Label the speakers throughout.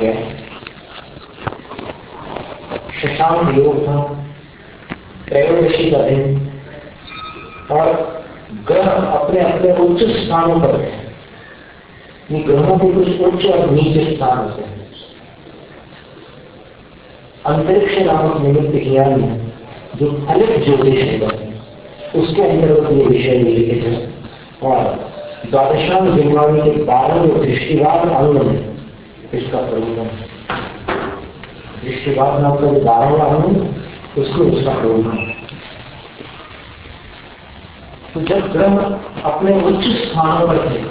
Speaker 1: गया। शशांक योग था, त्रयोदशी का दिन, और ग्रह अपने अपने उच्च स्थानों पर है। ये ग्रहों के कुछ उच्च और नीचे स्थान होते हैं। अंतरिक्ष नामक निमित्त ज्ञान में जो फलित ज्योतिष है उसके अंतर्गत ये विषय लिखित है, और द्वादशांग विज्ञानी के 12 दृष्टिवाद अंग में इसका प्रयोजन है। दृष्टिवाद नाम का 12वां अंग, उसको इसका प्रयोजन है। तो जब ग्रह अपने उच्च स्थानों पर थे,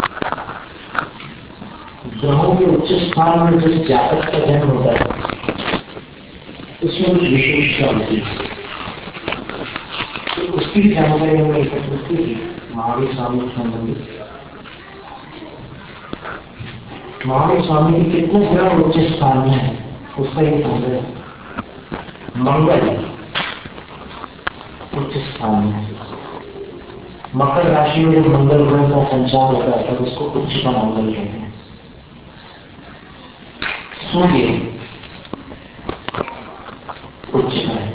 Speaker 1: ग्रहों के उच्च स्थान में जिस जातक का जन्म होता है उसमें कुछ विशेषता होती है। तो उसकी भी जानकारी हमें एकत्रित की महावीर स्वामी से संबंधित। महावीर स्वामी के कितने ग्रह उच्च स्थान में है उसका ये समझ। मंगल उच्च स्थान में, मकर राशि में जब मंगल ग्रह का संचार होता है तब उसको उच्च का मंगल कहते हैं। सूर्य उच्च है,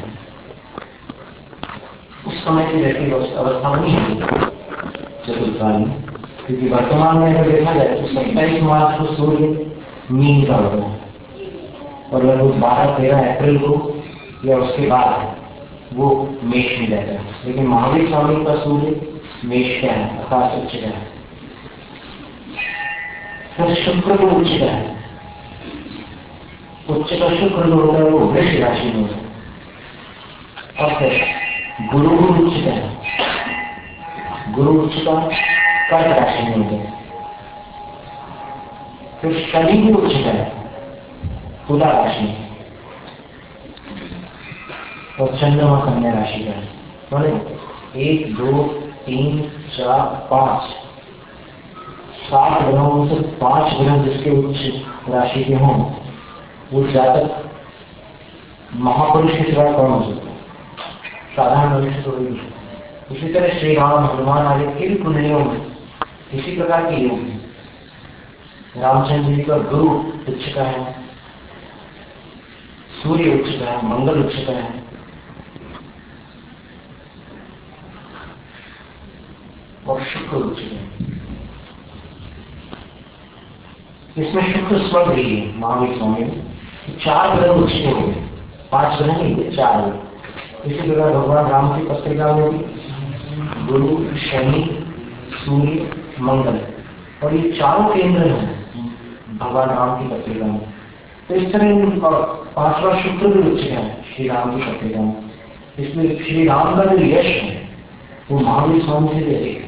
Speaker 1: उस समय की जैसी अवस्था नहीं है चतुर्थकाल में, क्योंकि वर्तमान में अगर देखा जाए तो 27 मार्च को सूर्य मीन का होता है, और लगभग 12-13 अप्रैल को या उसके बाद वो मेष में रहता है। लेकिन महावीर स्वामी का सूर्य मेष का है, आकाश उच्च का है। फिर शुक्र को उच्च का है, उच्च का शुक्र जो होता है वो वृष राशि में होता है। और फिर गुरु उच्च का है, गुरु उच्च का कर्क राशि में होता है। फिर शनि भी उच्च का है, तुला राशि में, और चंद्रमा कन्या राशि का है। मैंने 1, 2, 3, 4, 5 7 ग्रहों से 5 ग्रह जिसके उच्च राशि के हों वो जातक महापुरुष के सिवा कौन हो सकता है? साधारण मनुष्य तो नहीं है। इसी तरह श्री राम हनुमान आदि के भी कुंडलियों में इसी प्रकार के योग हैं। रामचंद्र जी का गुरु उच्च का है, सूर्य उच्च का है, मंगल उच्च का है, और शुक्र उच्च का है। इसमें शुक्र स्वर्ग भी है। महावीर स्वामी ने 4 ग्रह उच्च हो गए, 5 ग्रह नहीं, 4 ग्रह। इसी प्रकार भगवान राम की पत्रिका में भी गुरु, शनि, सूर्य, मंगल, और ये चारों केंद्र हैं भगवान राम की पत्रिका में। तो इस तरह 5वां शुक्र भी उच्च है श्री राम की पत्रिका में। इसमें श्री राम का जो यश है वो महावीर स्वामी से भी अधिक है।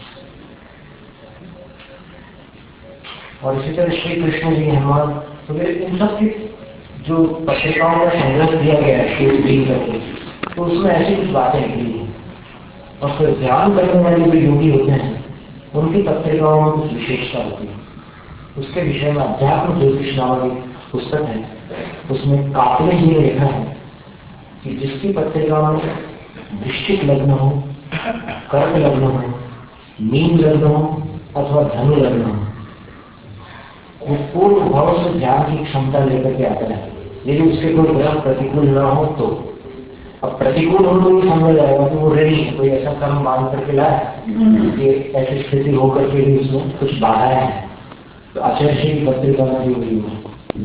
Speaker 1: और इसी तरह श्री कृष्ण जी, हनुमान, तो इन सब की जो पत्रिकाओं का संग्रह दिया गया है श्री करके, तो उसमें ऐसी कुछ बातें निकली हैं। और फिर ध्यान करने वाले जो योगी होते हैं उनकी पत्रिकाओं में कुछ विशेषता होती है। उसके विषय में अध्यात्म ज्योतिष नामक एक पुस्तक है, उसमें कापले जी ने लिखा है कि जिसकी पत्रिका में वृश्चिक लग्न हो, कर्क लग्न हो, मीन लग्न हो अथवा धनु लग्न हो, वो पूर्ण भाव से ध्यान की क्षमता लेकर के आता है। यदि उसके कोई ग्रह प्रतिकूल न हो तो, अब प्रतिकूल हो तो ये समझ जाएगा कि वो रेडी है, कोई ऐसा कर्म मान करके लाया कि ऐसी स्थिति होकर के भी उसमें कुछ बाधाएं हैं। तो आचार्य की पत्रिका में भी हुई है।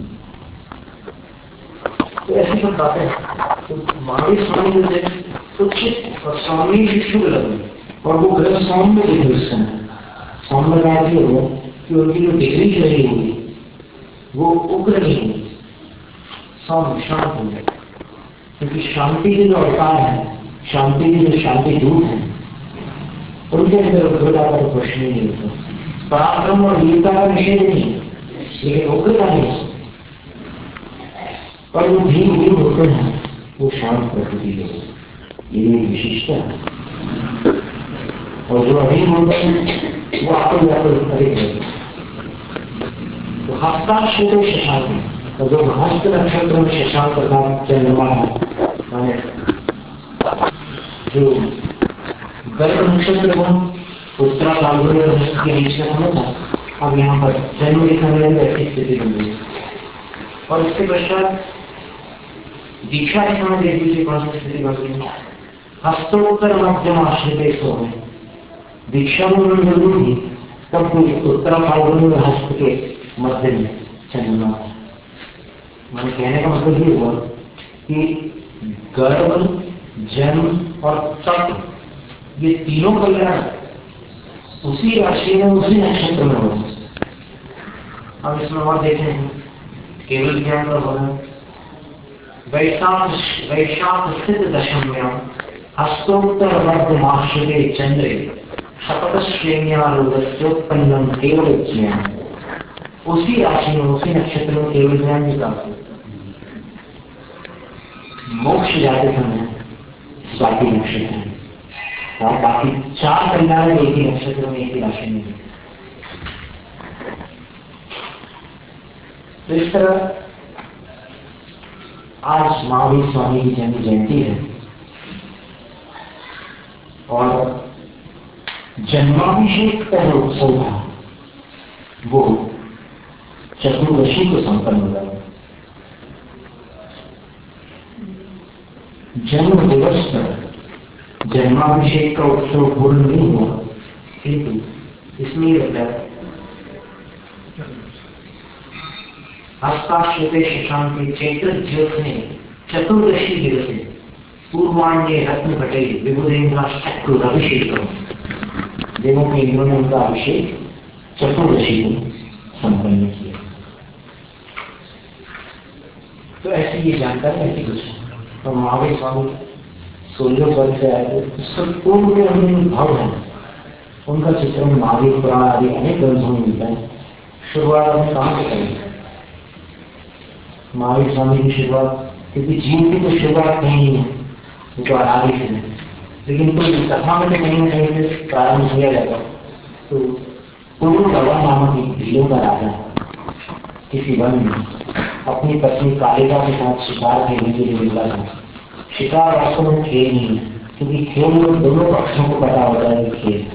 Speaker 1: तो ऐसी कुछ बातें, तो महावीर स्वामी ने उच्च और स्वामी की शुभ लगी, और वो ग्रह सौम्य में थे उस समय। सौम्य का अर्थ हो कि उनकी जो डिग्री चली हुई वो उग्र नहीं हुई, सौम्य शांत हो गए। क्योंकि शांति के जो अवतार है, शांति के जो शांति दूत हैं, उनके अंदर उग्रता का प्रश्न ही नहीं होता। पराक्रम और वीरता का निषेध नहीं है, लेकिन उग्रता नहीं है। और वो धीम धीम होते हैं, वो शांत प्रकृति है, ये विशेषता है। और जो अधीन होते हैं वो आपको जाकर अधिक है। तो हस्ताक्षर शशांक, और जो हस्त नक्षत्र में शशांक का चंद्रमा है, जो गर्भ नक्षत्र उत्तरा फाल्गुनी और के बीच में होना था, अब यहाँ पर जन्म के समय में ऐसी स्थिति बन गई। और इसके पश्चात दीक्षा के समय देख लीजिए कौन सी स्थिति बढ़ती है। हस्तोत्तर मध्यम आश्रित में दीक्षा में उन्होंने जरूर ही तब उत्तर फाल्गुन में हस्त के मध्य में चंद्रमा। मैंने कहने का मतलब ये हुआ कि गर्भ, जन्म और तप, ये तीनों कल्याण उसी राशि में उसी नक्षत्र में हो। अब इसमें और देखें केवल ज्ञान का वर्णन वैशाख स्थित दशम्याम हस्तोत्तर मध्यमाश्रिते चंद्रे शपथ श्रेण्यारूढ़ोत्पन्नम केवल ज्ञान। उसी राशि में उसी नक्षत्र में केवल ज्ञान भी प्राप्त। मोक्ष जाते समय बाकी नक्षत्र है और बाकी 4 कल्याण एक ही नक्षत्र में एक ही राशि में। तो इस तरह आज महावीर स्वामी की जयंती है और जन्माभिषेक का जो उत्सव था वो चतुर्दशी को संपन्न हुआ। जन्म दिवस पर जन्माभिषेक का उत्सव पूर्ण नहीं हुआ, किंतु इसमें हस्ताश्रिते शशांक चैत्र ज्योत्सने चतुर्दशी दिवसे पूर्वाण्ये रत्न घटे विबुधेन्द्राभिषेकम। देवों के इंद्रों ने उनका अभिषेक चतुर्दशी को संपन्न किया। तो ऐसी ये जानकारी ऐसी कुछ तो महावीर स्वामी 16 वर्ष से आए थे। उससे पूर्व में उनके भाव है, उनका चित्रण महावीर पुराण आदि अनेक ग्रंथों में मिलता है। शुरुआत में कहाँ से करें महावीर स्वामी की शुरुआत, क्योंकि जीव की तो शुरुआत नहीं है, जो आराधी से है, लेकिन तो कथा में कहीं ना कहीं से प्रारंभ किया जाता। तो पूर्व गवा नामक एक भीलों का राजा किसी वन में अपनी पत्नी कालिका के साथ शिकार खेलने के लिए निकला था। शिकार वास्तव में खेल नहीं है, क्योंकि खेल में दोनों पक्षों को पता होता है कि खेल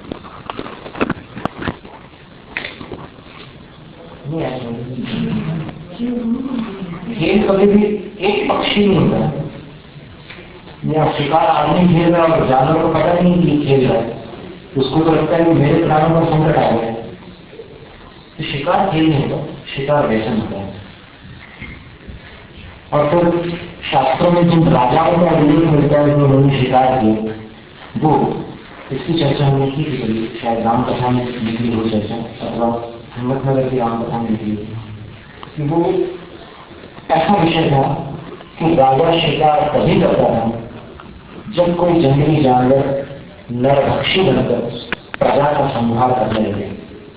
Speaker 1: खेल कभी भी एक पक्षी नहीं होता है। या शिकार आदमी खेल रहा है और जानवर को पता नहीं कि खेल रहा है, उसको तो लगता है कि मेरे प्राणों का संकट आ गया। तो शिकार खेल नहीं होता, शिकार व्यसन होता है। और फिर शास्त्रों में जिन राजाओं का उल्लेख मिलता है जो उन्होंने शिकार किया, वो इसकी चर्चा हमने की थी, शायद राम कथा में निकली हो चर्चा, अथवा हिम्मतनगर की राम कथा में निकली कि वो ऐसा विषय था कि राजा शिकार तभी करता था जब कोई जंगली जानवर नरभक्षी बनकर प्रजा का संहार करने लगे।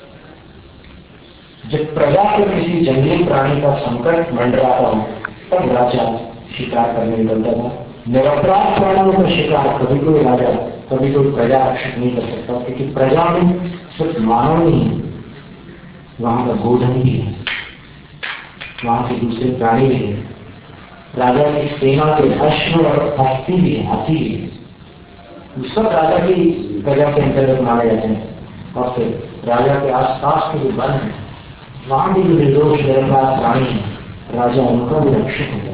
Speaker 1: जब प्रजा को किसी जंगली प्राणी का संकट मंडराता हो तब राजा शिकार करने निकलता था। निरपराध प्राणियों का शिकार कभी कोई राजा कभी कोई प्रजा रक्षक नहीं कर सकता, क्योंकि प्रजा में सिर्फ मानव नहीं है, वहां का गोधन भी है, वहां के दूसरे प्राणी भी है, राजा की सेना के अश्व और हस्ती भी है, हाथी भी है। सब राजा की प्रजा के अंतर्गत माने जाते हैं। और फिर राजा के आसपास के जो वन है वहां भी जो निर्दोष निरपराध प्राणी है, राजा उनका भी रक्षक होता है।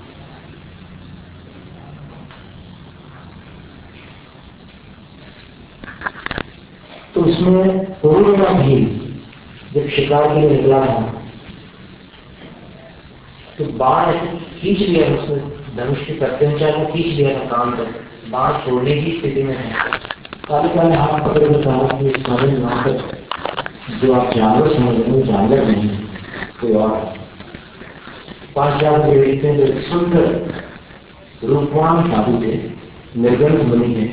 Speaker 1: तो उसमें पूर्व में भी जब शिकार के लिए निकला था तो बाण खींच लिया, उसने धनुष के प्रत्यंचा को खींच लिया था काम कर, बाण छोड़ने की स्थिति में है। कालिका ने हाथ पकड़ कर कहा कि समझ वहां पर जो आप जानवर समझ रहे हो जानवर नहीं कोई और। 5000 के देखते हैं जो सुंदर रूपवान साधु थे, निर्गल मुनि थे,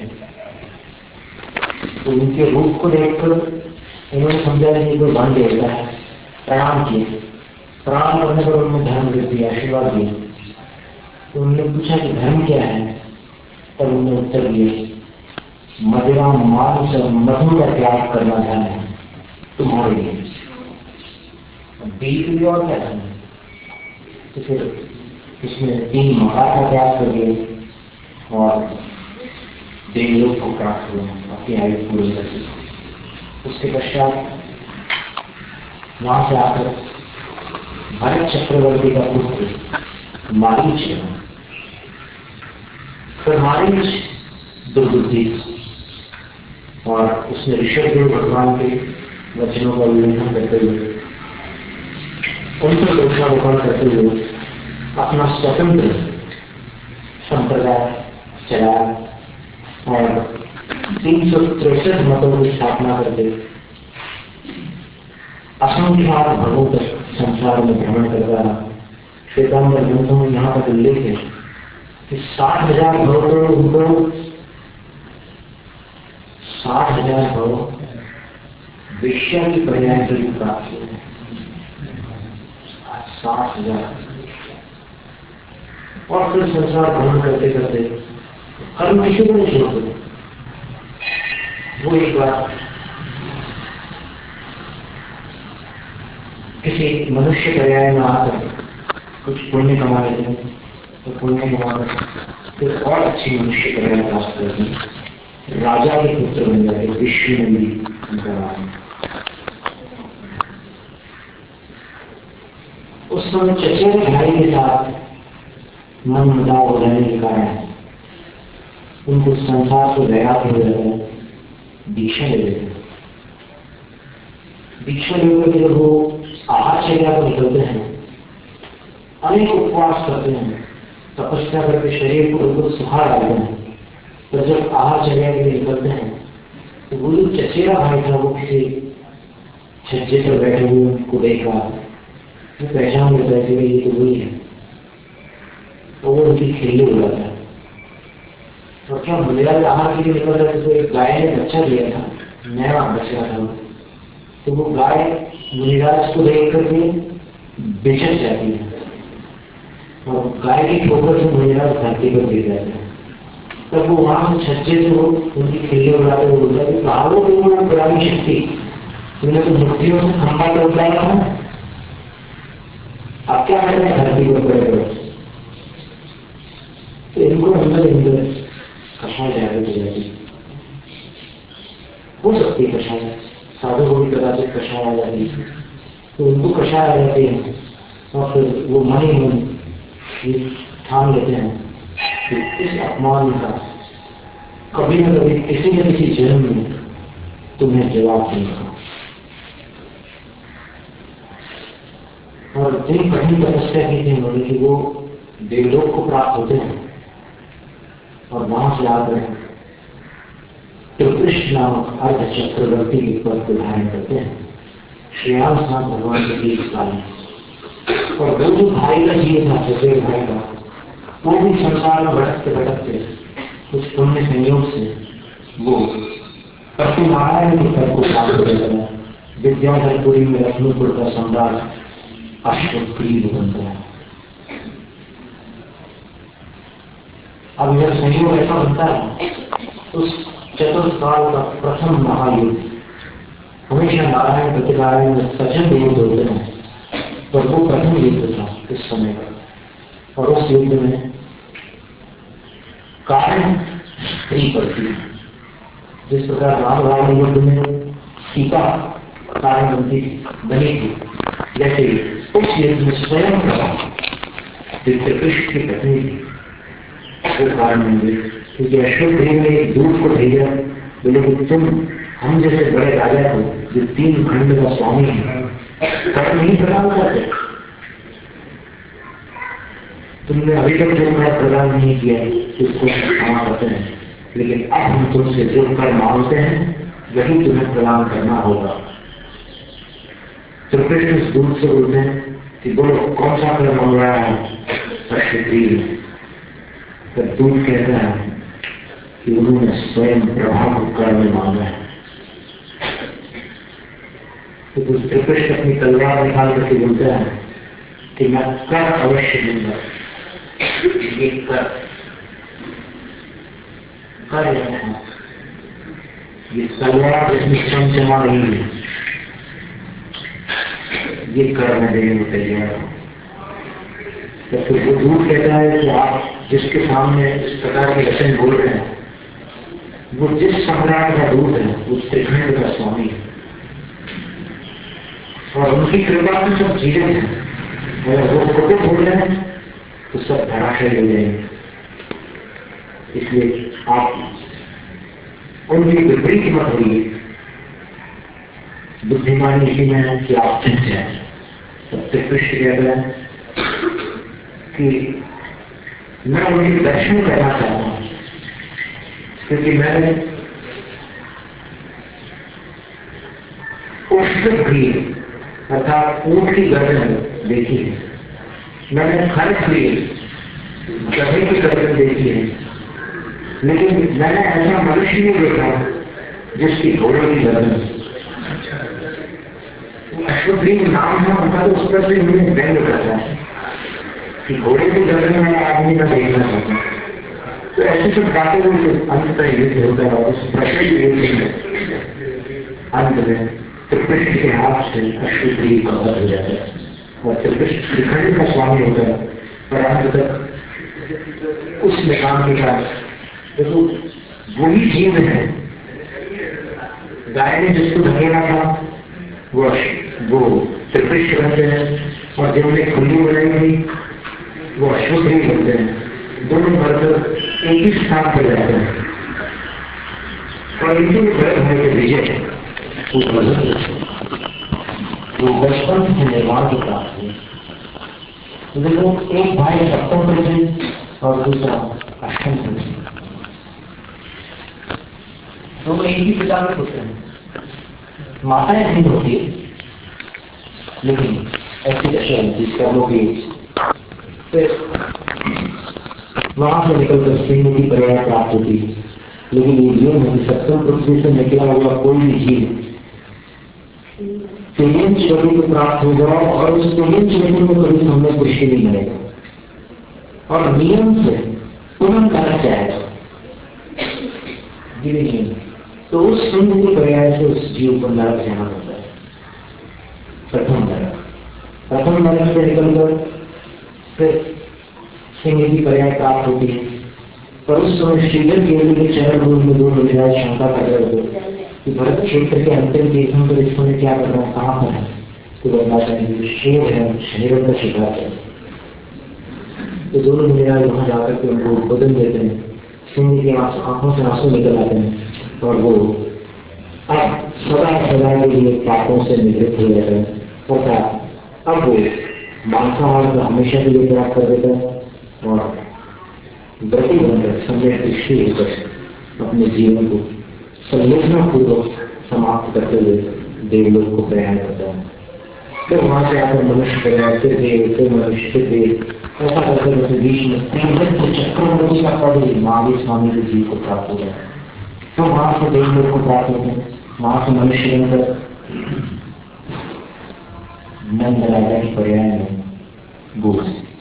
Speaker 1: तो उनके रूप को देखकर उन्होंने समझा कि कोई वन देवता है, प्रणाम किए। प्रणाम करने पर उन्होंने धर्म दे दिया, आशीर्वाद दिया। तो उन्होंने पूछा कि धर्म क्या है, तब उन्होंने उत्तर दिए मदिरा मांस और मधु का त्याग करना धर्म है तुम्हारे लिए। बीच भी और क्या धर्म है? तो फिर इसमें 3 मकान का त्याग कर दिए और देवलोक को प्राप्त हुए अपनी आयु पूरी करके। उसके पश्चात वहां से आकर भरत चक्रवर्ती का पुत्र मारीच है। फिर मारीच दुर्बुद्धि और उसने ऋषभदेव भगवान के वचनों का उल्लंघन करते हुए, उनसे दोषारोपण करते हुए अपना स्वतंत्र संप्रदाय चलाया और 363 मतों की स्थापना करके असंख्यात भगों तक संसार में भ्रमण करता रहा। श्वेतांबर ग्रंथों में यहाँ तक उल्लेख है कि 60,000 भव तो उनको 60,000 भव विषय की पर्याय के लिए प्राप्त हुए। 60,000 और फिर संसार भ्रमण करते करते कर्म किसी को नहीं छोड़ते। वो एक बार किसी मनुष्य पर्याय में आकर कुछ पुण्य कमा लेते हैं, तो पुण्य कमाकर फिर और अच्छी मनुष्य पर्याय प्राप्त करते हैं, राजा के पुत्र बन जाते, विष्णु नंदी उनका नाम। उस समय चचेरे भाई के साथ मन मुटाव हो जाने के कारण उनको संसार को दया हो जाता है, दीक्षा ले लेते हैं। दीक्षा लेकर के जब वो आहारचर्या पर निकलते हैं, अनेक उपवास करते हैं, तपस्या करके शरीर को बिल्कुल सुखा डालते हैं, तो जब आहारचर्या के लिए निकलते हैं तो वो जो चचेरा भाई था वो किसी छज्जे पर बैठे हुए उनको देखा, वो पहचान लेता है कि ये तो वही है, तो वो उनकी खेले हो जाता है। और क्या बुनियादी आहार के लिए निकल रहे थे तो एक गाय ने बच्चा दिया था, नया बच्चा था, तो वो गाय मुनिराज को देख करके बेचक जाती है और गाय की ठोकर से मुनिराज धरती पर गिर जाते हैं। तब वो वहां से छज्जे से वो उनकी खेले उड़ाते हुए बोलता है कि कहावो वो पुरानी शक्ति, तुमने तो मुक्तियों से खंभा कर उठाया था, अब क्या करना है धरती पर पड़े पड़े। तो इनको अंदर कषाय जाकर हो जाती हो सकती है, कषाय साधु को भी कदाचित कषाय आ जाती है, तो उनको कषाय आ जाती है और फिर वो मन ही मन ठान लेते हैं कि इस अपमान का कभी न कभी किसी न किसी जन्म में तुम्हें जवाब देगा। और इतनी कठिन तपस्या की थी उन्होंने कि वो देवलोक को प्राप्त होते हैं और वहां से आकर कृष्ण नामक अर्ध चक्रवर्ती के पद को धारण करते हैं, श्रीराम नाथ भगवान के 20 साल में। और वो जो भाई का जीव था, चचेरे भाई का, वो भी संसार में भटकते भटकते कुछ पुण्य संयोग से वो परशुनारायण के पद को प्राप्त कर गया। विद्याधरपुरी में लक्ष्मीपुर का सम्राट अश्वग्रीव बनता है। अब यह संयोग ऐसा बनता है, उस चतुर्काल का प्रथम महायुद्ध, हमेशा नारायण प्रतिनारायण में प्रचंड युद्ध होते हैं, पर वो प्रथम युद्ध था इस समय का। और उस युद्ध में कारण स्त्री पड़ती है, जिस प्रकार राम रावण युद्ध में सीता कारण बनी थी, जैसे उस युद्ध में स्वयं कृष्ण की पत्नी थी वो कारण बन गई। क्योंकि अश्वत्थामा ने एक दूत को भेजा, बोले कि तुम हम जैसे बड़े राजा को जो 3 खंड का स्वामी है कर नहीं प्रदान करते, तुमने अभी तक जो मैं प्रदान नहीं किया उसको क्षमा करते हैं, लेकिन अब हम तुमसे जो कर मांगते हैं वही तुम्हें प्रदान करना होगा। तो कृष्ण इस दूत से बोलते हैं कि बोलो कौन सा कर मांग रहा है अश्वत्थामा। तो दूत कहता है कि उन्होंने स्वयं प्रभाव करने मांगा है। तो कृष्ण अपनी तलवार निकाल करके बोलता है कि मैं कर अवश्य दूंगा, कर ये तलवार जिसमें चमचमा रही है, ये कर मैं देने को तैयार हूं। तो फिर वो दूत कहता है कि आप जिसके सामने इस प्रकार के वचन बोल रहे हैं वो जिस सम्राट का दूत है उस त्रिखंड का स्वामी है और उनकी कृपा से सब जीवित हैं। अगर वो कुटिल हो जाए तो सब धराशायी हो जाएंगे। इसलिए आप उनकी विपरीत मत होइए। बुद्धिमानी इसी में है कि आप चिंत जाए। सबसे कृष्ण कहता है कि मैं उनके दर्शन करना चाहता हूं, क्योंकि मैंने पुष्प भी अर्थात ऊंट की गर्दन देखी है, मैंने खर्च लिए गधे की गर्दन देखी है, लेकिन मैंने ऐसा मनुष्य नहीं देखा जिसकी घोड़े की गर्दन। अश्वग्रीव नाम है उनका, तो उस पर भी उन्हें व्यंग करता है कि घोड़े की गर्दन में आदमी का देखना चाहता है। तो ऐसे सब बातें अंततः युद्ध होता है और उस प्रश्न अंत में त्रिकृष्ण के हाथ से अश्वग्रीव का वध हो जाता है और त्रिकृष्ण श्रीखंड का स्वामी होता है। पर अंत तक उस निकाम के साथ देखो वही जीव है। गाय ने जिसको धकेला था वो त्रिकृष्ण बनते हैं और जिनने खुली बनाई थी वो अश्वग्रीव बनते हैं। दोनों बढ़कर एक ही स्थान पर जाते हैं और इनके गर्भ है कि विजय वो बचपन से निर्माण की प्राप्त हुई। देखो एक भाई सप्तम प्रजन और दूसरा अष्टम प्रजन, दोनों एक ही पिता में होते हैं। माताएं नहीं होती लेकिन ऐसी दशा जिसका लोग फिर वहां से निकलकर सिंह की पर्याय प्राप्त होती है। लेकिन ये जीवन है सप्तम पृथ्वी से निकला हुआ कोई भी जीव तेलियन चोटी को प्राप्त हो जाओ और उस तेलियन चोटी में कभी हमने पुष्टि नहीं मिलेगा और नियम से पुनः करना चाहेगा नियम, तो उस सिंह की पर्याय से उस जीव को नरक जाना होता है। प्रथम नरक से निकलकर फिर सिंह की पर्याय प्राप्त होती है। पर उस समय श्रीधर के चरण भूमि में दो लोग शंका कर रहे थे कि भरत क्षेत्र के अंतिम तीर्थों पर इसमें क्या करना है, कहाँ पर है? तो बताना चाहिए शेर है, शेरों का शिकार है। तो दोनों मुनिराज वहां जाकर के उनको उद्बोधन देते हैं। सिंह की आंखों से आंसू निकल आते हैं और वो अब सदा के लिए पापों से निवृत्त हो जाते हैं तथा अब वो मांसाहार को हमेशा के लिए त्याग कर देता है और व्रती बनकर सम्यक दृष्टि होकर अपने जीवन को संयोजना पूर्वक समाप्त करते हुए देवलोक को प्रयाण करता है। फिर वहां से आकर मनुष्य प्रयाण, फिर देव, फिर मनुष्य, फिर देव, ऐसा करते बीच में चक्रवर्ती का पद महावीर स्वामी के जीव को प्राप्त हो गया। तो वहां से देवलोक को प्राप्त होते हैं, वहां से मनुष्य बनकर नंद राजा की पर्याय में बोल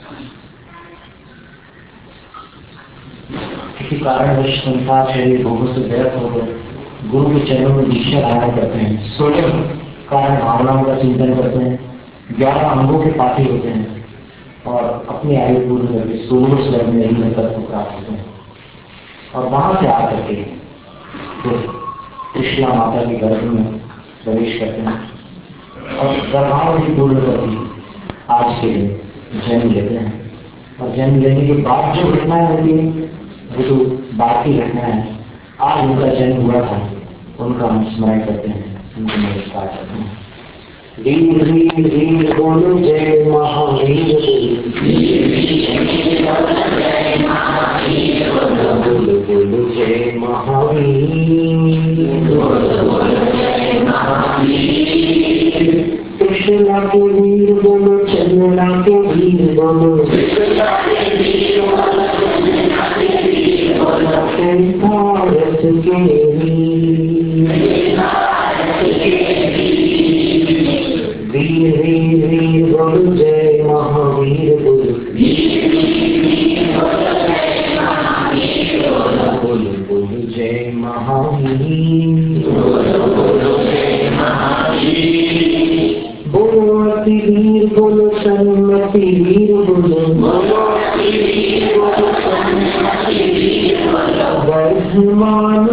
Speaker 1: किसी कारणवश संसार शरीर भोगों से व्यर्थ होकर गुरु के चरणों में दीक्षा धारण करते हैं, सोलह कारण भावनाओं का चिंतन करते हैं, 11 अंगों के पाती होते हैं और अपनी आयु पूर्ण करके 16 स्वर्ग में ही तत्व को प्राप्त होते हैं। और वहां से आकर के फिर कृष्णा माता के गर्भ में प्रवेश करते हैं और गर्भावधि पूर्ण करके आज के लिए जन्म लेते हैं। और जन्म लेने के बाद जो घटनाएं होती है वो तो बाकी घटनाएं हैं। आज उनका जन्म हुआ था, उनका हम स्मरण करते हैं, उनको नमस्कार करते हैं। वीर वीर वीर बोलो जय महावीर, बोलो बोलो जय महावीर। कृष्णा के वीर बोलो, चंद्रा के वीर बोलो, भारत के वीर वीर वीर बोलो जय महावीर, बोलो बोलो बोलो जय महावीर, बोलो अति वीर बोलो, सन्मति वीर बोलो, वर्धमान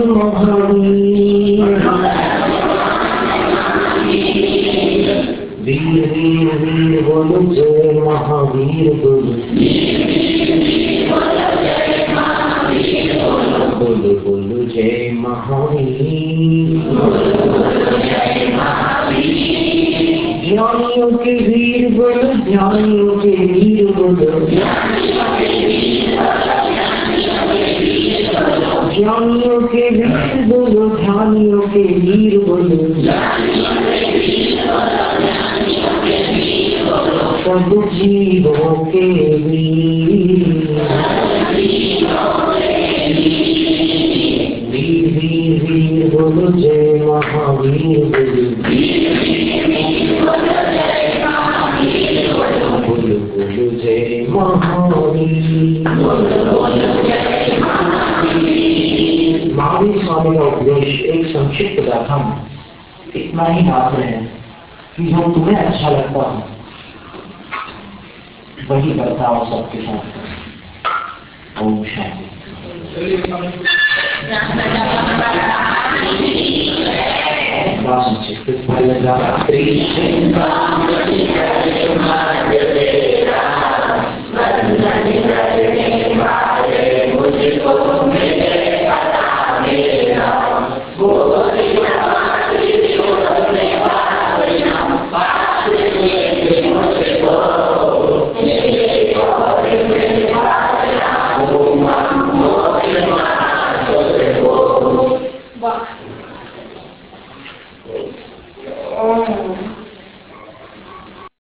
Speaker 1: महावीर, वीर वीर वीर बोलो जय महावीर बोलो, बोलो बोलो जय महावीर, ज्ञानियों के वीर बोलो, ज्ञानियों के वीर बोलो, ज्ञानियों के वीर बोलो, ध्यानियों के वीर बोलो, सब जीवों के वीर, वीर वीर वीर बोलो जय महावीर बोलो, बोलो बोलो जय महावीर। महावीर स्वामी का उपदेश एक संक्षिप्त गाथा में इतना ही मात्र है कि जो तुम्हें अच्छा लगता हो वही बर्ताव सबके साथ। ओम शांति। Krishna